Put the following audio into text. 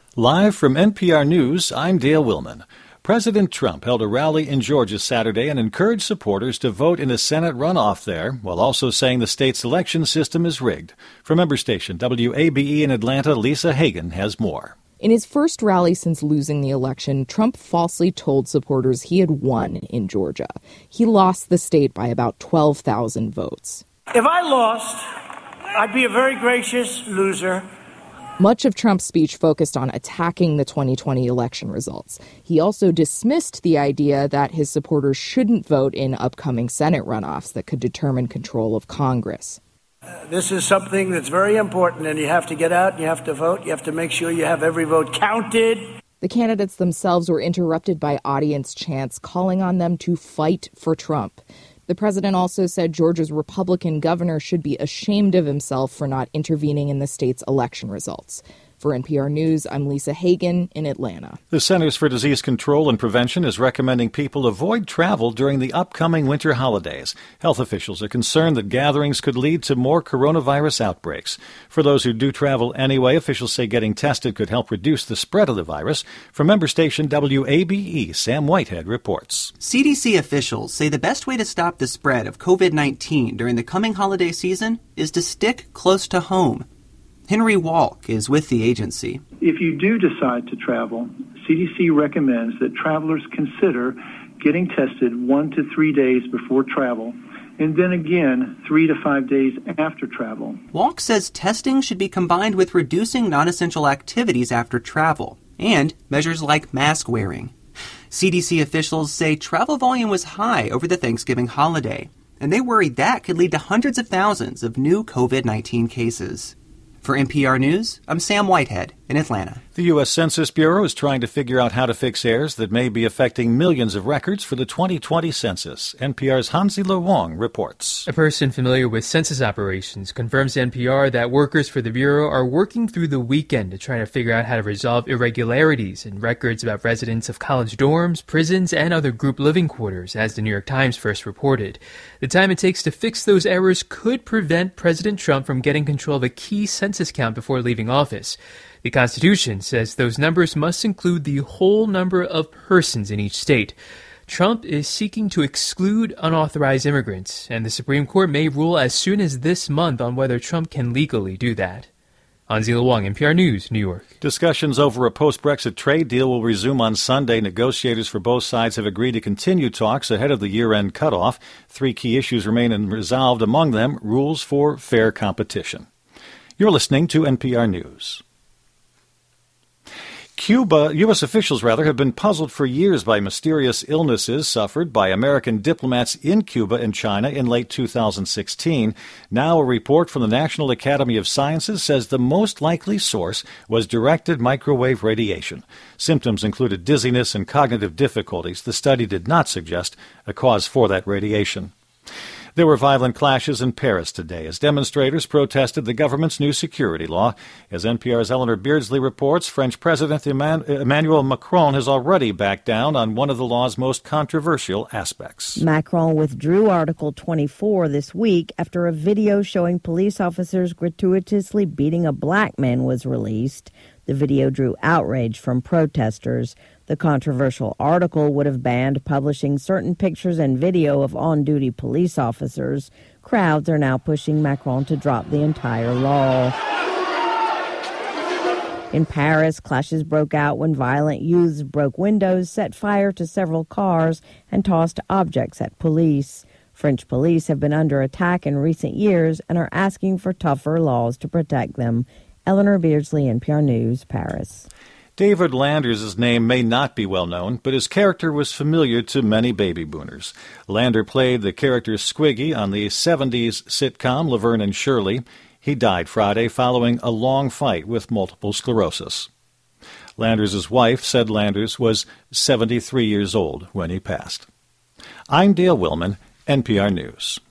Live from NPR News, I'm Dale Willman. President Trump held a rally in Georgia Saturday and encouraged supporters to vote in a Senate runoff there, while also saying the state's election system is rigged. From member station WABE in Atlanta, Lisa Hagen has more. In his first rally since losing the election, Trump falsely told supporters he had won in Georgia. He lost the state by about 12,000 votes. If I lost, I'd be a very gracious loser. Much of Trump's speech focused on attacking the 2020 election results. He also dismissed the idea that his supporters shouldn't vote in upcoming Senate runoffs that could determine control of Congress. This is something that's very important, and you have to get out and you have to vote. You have to make sure you have every vote counted. The candidates themselves were interrupted by audience chants calling on them to fight for Trump. The president also said Georgia's Republican governor should be ashamed of himself for not intervening in the state's election results. For NPR News, I'm Lisa Hagen in Atlanta. The Centers for Disease Control and Prevention is recommending people avoid travel during the upcoming winter holidays. Health officials are concerned that gatherings could lead to more coronavirus outbreaks. For those who do travel anyway, officials say getting tested could help reduce the spread of the virus. From member station WABE, Sam Whitehead reports. CDC officials say the best way to stop the spread of COVID-19 during the coming holiday season is to stick close to home. Henry Walk is with the agency. If you do decide to travel, CDC recommends that travelers consider getting tested 1 to 3 days before travel, and then again 3 to 5 days after travel. Walk says testing should be combined with reducing non-essential activities after travel, and measures like mask wearing. CDC officials say travel volume was high over the Thanksgiving holiday, and they worry that could lead to hundreds of thousands of new COVID-19 cases. For NPR News, I'm Sam Whitehead in Atlanta. The U.S. Census Bureau is trying to figure out how to fix errors that may be affecting millions of records for the 2020 census. NPR's Hansi-Lo Wong reports. A person familiar with census operations confirms to NPR that workers for the Bureau are working through the weekend to try to figure out how to resolve irregularities in records about residents of college dorms, prisons, and other group living quarters, as the New York Times first reported. The time it takes to fix those errors could prevent President Trump from getting control of a key census count before leaving office. The Constitution says those numbers must include the whole number of persons in each state. Trump is seeking to exclude unauthorized immigrants, and the Supreme Court may rule as soon as this month on whether Trump can legally do that. Hansi-Lo Wong, NPR News, New York. Discussions over a post-Brexit trade deal will resume on Sunday. Negotiators for both sides have agreed to continue talks ahead of the year-end cutoff. 3 key issues remain unresolved, among them rules for fair competition. You're listening to NPR News. U.S. officials have been puzzled for years by mysterious illnesses suffered by American diplomats in Cuba and China in late 2016. Now a report from the National Academy of Sciences says the most likely source was directed microwave radiation. Symptoms included dizziness and cognitive difficulties. The study did not suggest a cause for that radiation. There were violent clashes in Paris today as demonstrators protested the government's new security law. As NPR's Eleanor Beardsley reports, French President Emmanuel Macron has already backed down on one of the law's most controversial aspects. Macron withdrew Article 24 this week after a video showing police officers gratuitously beating a black man was released. The video drew outrage from protesters. The controversial article would have banned publishing certain pictures and video of on-duty police officers. Crowds are now pushing Macron to drop the entire law. In Paris, clashes broke out when violent youths broke windows, set fire to several cars, and tossed objects at police. French police have been under attack in recent years and are asking for tougher laws to protect them. Eleanor Beardsley, NPR News, Paris. David Landers' name may not be well known, but his character was familiar to many baby boomers. Lander played the character Squiggy on the 70s sitcom Laverne and Shirley. He died Friday following a long fight with multiple sclerosis. Landers' wife said Landers was 73 years old when he passed. I'm Dale Willman, NPR News.